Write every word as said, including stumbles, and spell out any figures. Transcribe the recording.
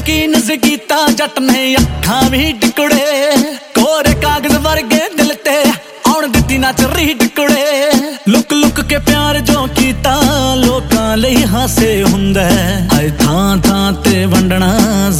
यकीन से कीता जट ने अखां भी टुकड़े कोरे कागज वर्गे दिल ते आउण दित्ती ना चरी टुकड़े लुक लुक के प्यार जो कीता लोकां लई हासे हुंदा है हाय थां थां ते वंडना